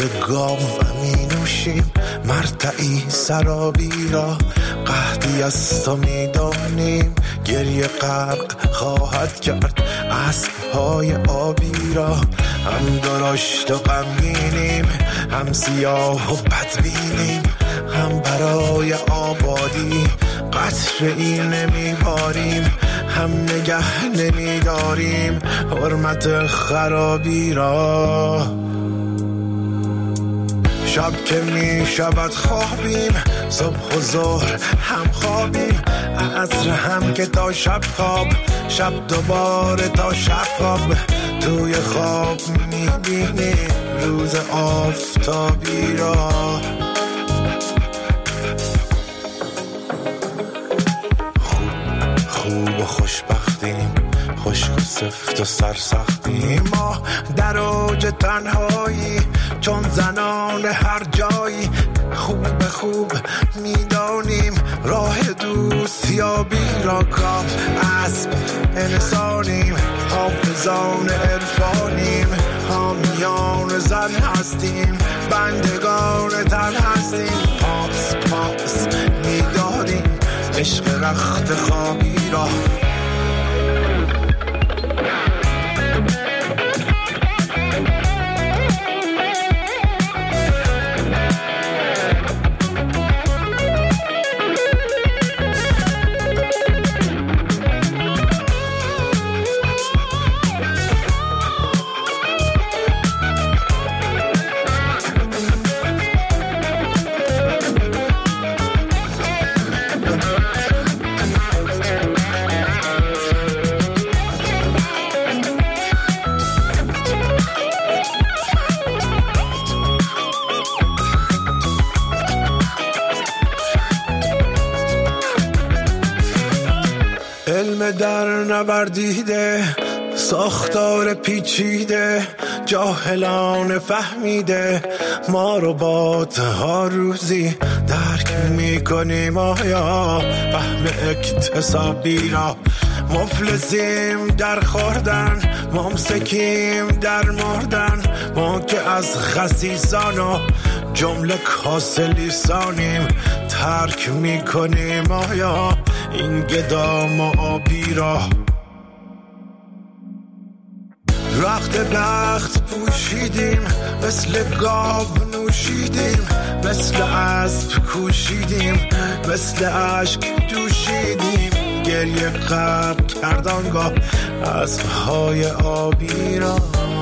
گاو می نوشیم مرتعی سرابی را، قحطی از تو می دانیم گریه غرق خواهد کرد اسب‌های آبی را. هم درشت و غمگینیم، هم سیاه و بدبینیم، هم برای آبادی قطره‌ای نمیباریم، هم نگه نمیداریم حرمت خرابی را. شب که می شود خوابیم، صبح و ظهر هم خوابیم، عصر هم که تا شب خواب، شب دوباره تا شب خواب. توی خواب می بینیم روز آفتابی را. خوب و خوشبختیم، خشک و سفت و سرسختیم، ما در اوج تنهایی چون زنان هر جایی. خوب میدانیم راه دوستیابی را، کام اسب انسانیم، حافظان عرفانیم، حامیان زن هستیم، بندگان تن هستیم. پاس میداریم عشق رخت خوابی را. علم در نوردیده، ساختار پیچیده، جاهلان فهمیده، ما ربات ها روزی درک میکنیم آیا فهم اکتسابی را. مفلسیم در خوردن، ممسکیم در مردن، ما که از خسیسان و جمله کاسلیسانیم ترک میکنیم آیا این گدام و آبی را. رخت بخت پوشیدیم، مثل گاو نوشیدیم، مثل اسب کوشیدیم، مثل اشک جوشیدیم، گریه غرق کردانگاه اسب‌های آبی را.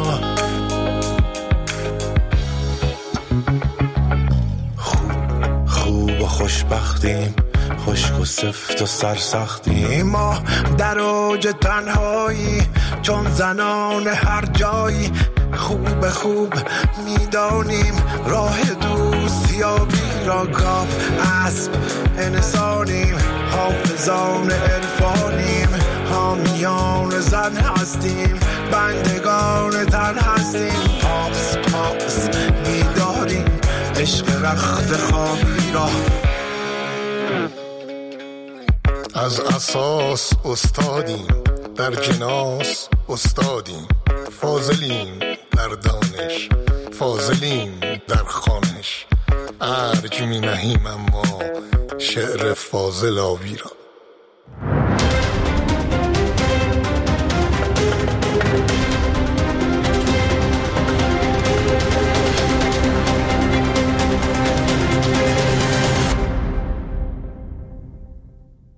خوب و خوشبختیم، خشک و سفت و سرسختیم، ما در اوج تنهایی چون زنان هر جایی. خوب میدانیم راه دوستیابی را، گاو اسب انسانیم، حافظان عرفانیم، حامیان زن هستیم، بندگان تن هستیم. پاس میداریم عشق رخت خوابی را. از اساس استادیم، در جناس استادیم، فاضلیم در دانش، فاضلیم در خوانش، ارج می نهیم اما شعر فاضل آبی را.